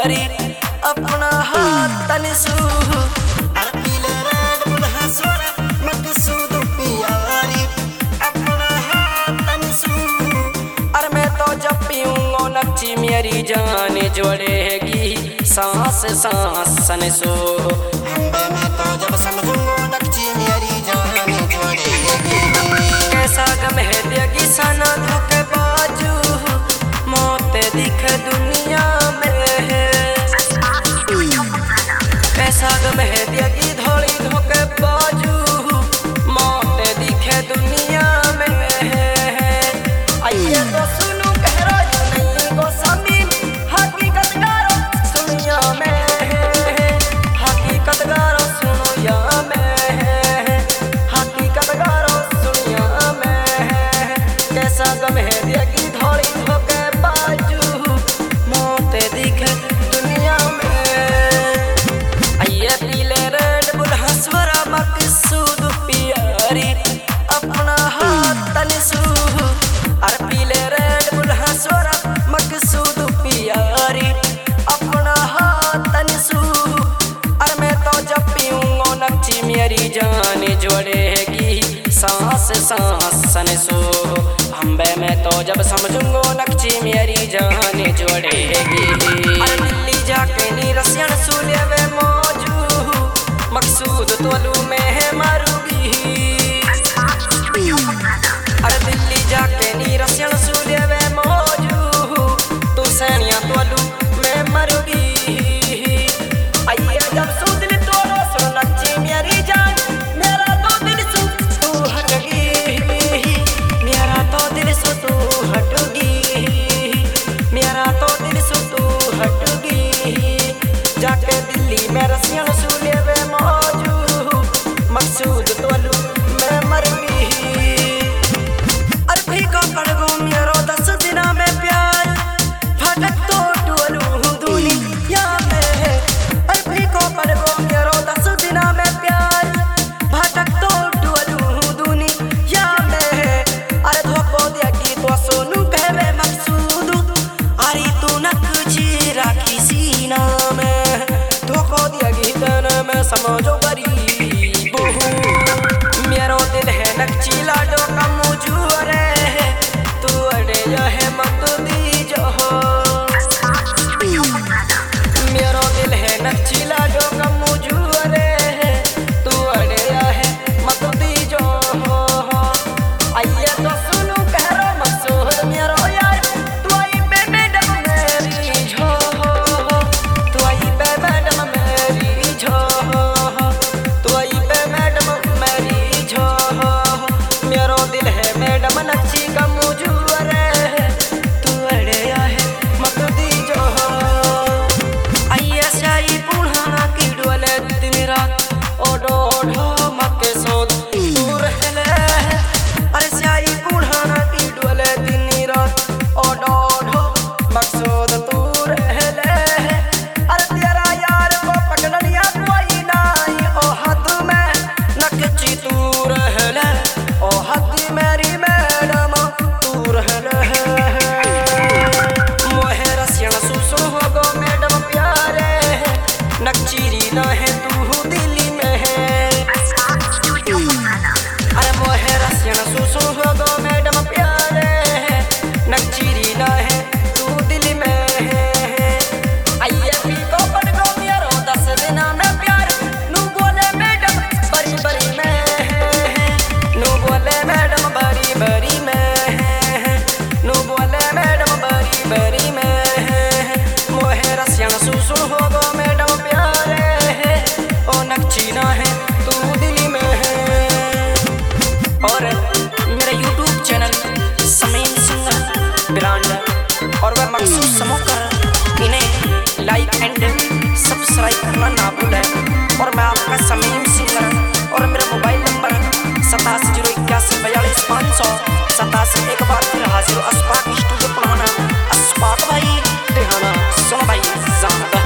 प्यारी अपना हाथ तनिसू पीले रेड बुल हंसोरा मकसूद प्यारी अपना हाथ तनिसू। और मैं तो जब पीऊंगा नक्ची मेरी जान जोड़ेगी सांस सांस सनसो। मैं तो जब समझूंगा नक्ची मेरी जान जोड़ेगी। कैसा गम है देगी सना धोखे बाजू मौत दिख दुनिया में है। कैसा गम है देगी धोली धोखे बाजू मौत दिखे दुनिया में है। आइए तो सुनो कह रहा नहीं गो समीम हकीकत गारो दुनिया में है। हकीकत गारो सुनो या में है। हकीकत गारो दुनिया में है। कैसा गम है देगी धोली धोखे बाजू मौत दिखे दुनिया में। आइए पीले रेड बुल हंसवरा मकसूद प्यारी अपना हाथ तनिसू। और पीले रेड बुल हंसवरा मकसूद प्यारी अपना हाथ तनिसू। और मैं तो जब पीऊंगा नक्ची मेरी जान जोड़ेगी सांस सांस सनसो। हम्बे मैं तो जब समझूंगा नक्ची मेरी जान जोड़ेगी। और दिल्ली जाके नी रसियन सूले वे मौजू मकसूद तोलू में है मारूगी। और दिल्ली जाके नी रसियन सूले वे मौजू तू सैनिया तोलू में मरूगी। आइए जब सूदनी तोलो सो नक्ची मेरी जान मेरा तो दिल सू तू हटगी। मेरा तो दिल सू तू हटगी। मेरा तो दिल सू तू हटगी। जाके दिल्ली में रसियन सूले वे मौजू मकसूद तोलू में मरूगी। और भी को पड़गो मेरो 10 दिना में प्यार फटक तो टोलू दुनिया में है। और भी को पड़गो मेरो 10 दिना में प्यार फटक तो टोलू दुनिया में है। अरे धोखो देगी तो सोनू कहवे मकसूद अरे तू नक्ची राखी सीना में। धोखो देगी तन में समझो गरीब हूँ। मेरो दिल है नक्ची लाडो का मुझूर है तू अड़े है मत दीजो। मेरो दिल है नक्ची लाडो का मुझूर है तू अड़े है मत दीजो। आइए तो सुनो कह रो मकसूद मेरो यार तू आई पे मैडम मेरी झो। तू आई पे मैडम मेरी झो। तू आई पे मैडम मेरी झो। मेरो दिल है मैडम नक्ची का मुझूर है तू अड़े है मत दीजो। आइए शाही पुढ़ाना की डोले दिन रात ओडो ओडो मके सोद दूर है। अरे शाही पुढ़ाना की डोले दिन रात ओडो ओडो मकसूद दूर है। अरे तेरा यार को पकड़निया कोई नहीं ओ हद में नक्ची दूर है। ओ हद मेरी मैडम दूर है। मोहे रसियन सुसो होगो मैडम प्यारे नक्चीरी ना है तू दिल्ली में है। अरे मोहे रसियन सुसो होगो मैडम प्यारे नक्चीरी ना है तू दिल्ली में है। आइए पी को पड़गो मेरो 10 दिना में प्यार नू बोले मैडम बड़ी बड़ी में है। नू बोले मैडम बड़ी बड़ी में है। नू बोले मैडम बड़ी बड़ी में है। मोहे रसियन सुसु होगो मैडम प्यारे ओ नक्ची ना है तू दिल्ली में है। और मेरा YouTube channel Samim singer brand और वह मकसूद समूह कर इन्हें लाइक एंड सब्सक्राइब करना ना भूलें। और मैं आपका समीम सिंगर और मेरा मोबाइल नंबर 870181 500 एक बार फिर हाजिर अस्पाक स्टूडियो पुराना अस्पाक भाई देहाना सुनो भाई जानब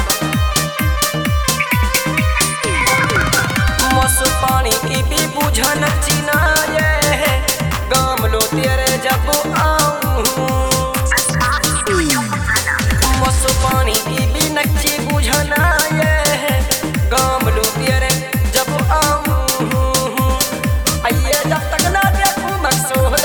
मौसू पानी की भी बुझा नक्ची ना ये गाम लो तेरे जब आऊं मौसू पानी की भी नक्ची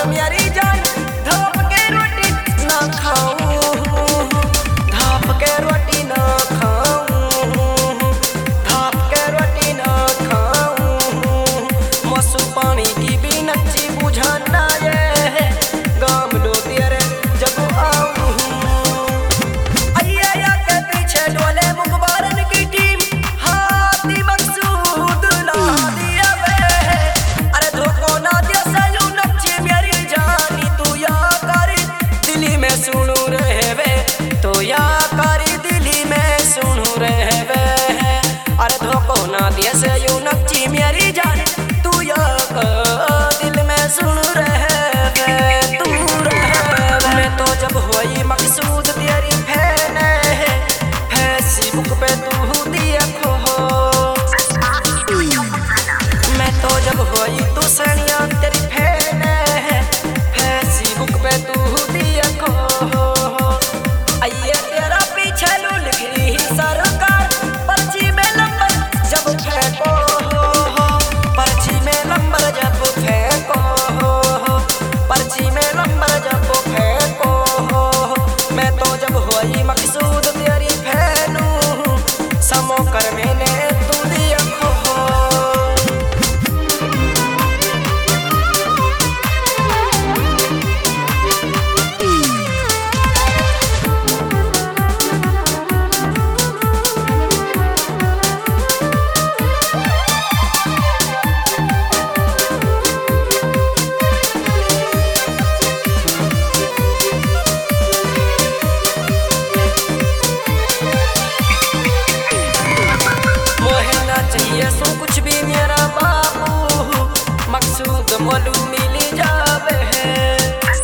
मेरी जान धाप के रोटी ना खाऊं, धाप के रोटी ना खाऊं, धाप के रोटी ना खाऊं। मसू पानी की भी नच्ची बुझाना ये गाम लो तेरे जब आऊं। अय्या के पीछे डोले मुखबारन की टीम, हाथी मकसूद ला दिया वे। अरे धोखो ना दिया सलू नच्ची मेरी जानी, तू या करी दिली में सुनू रहे वे, तो या करी दिली में सुनू रहे वे। अरे धोखो ना दिया सलू नच्ची मेरी जानी, तू या दिल में सुन रहे वे, तू रहे। मैं तो जब हुई मकसूद तेरी फैन है, फेसबुक पे तू देखो। मैं तो जब हुई तू सनिया तेरी फैन है, फेसबुक पे तू देखो। आइए तेरा पीछे लू लिख रही सरकार, पर्ची में नंबर जब फेंको, पर्ची में नंबर जब फेंको, पर्ची में नंबर जब फेंको। मैं तो जब हुई मकसूद तेरी फैनू, समो कर मैंने तू देखो। चाहिए सो कुछ भी मेरा बाबू, मकसूद मोलू मिली जावे है।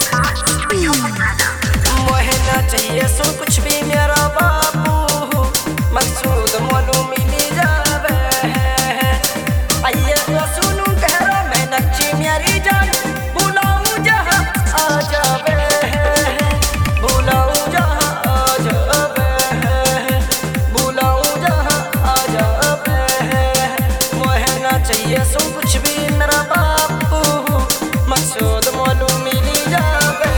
मोहे ना चाहिए सो कुछ भी मेरा बाबू, मकसूद मोलू मिली जावे है। आइए तो सुनू कह रहा मैं नच्ची मेरी जान, बुलाऊं जहाँ आ जावे है, बुलाऊं जहाँ आ जावे है, बुलाऊं जहाँ आ जावे। चाहिए सो कुछ भी मेरा बापू, मकसूद मोलू मिली जावे।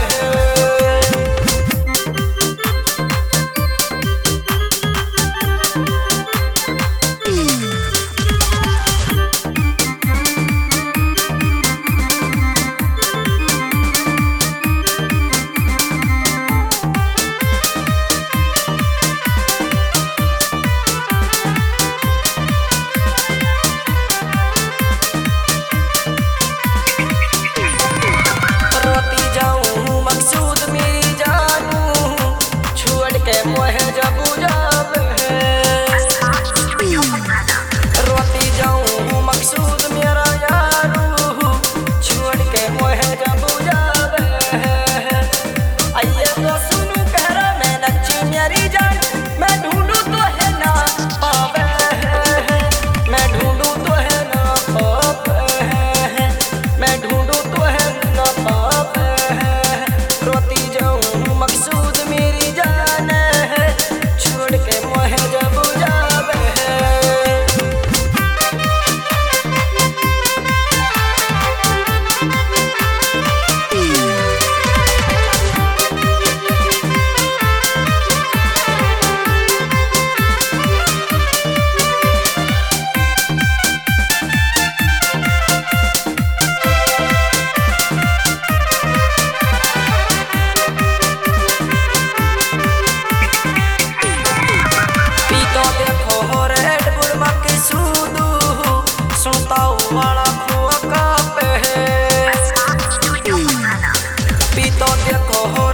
मोहे जब जावे है, रोती जाऊं मकसूद मेरा यारू, छोड़ के मोहे जब जावे है। आइए तो सुनू कह रहा मैं नच्ची मेरी जान, मैं ढूंढू तो है ना पावे है, मैं ढूंढू तो है ना पावे है, मैं ढूंढू तो है ना पावे है। रोती जाऊं मकसूद मेरी जान, छोड़ के मोहे जब जावे है। वाला खुआ का पे पीतो देखो हो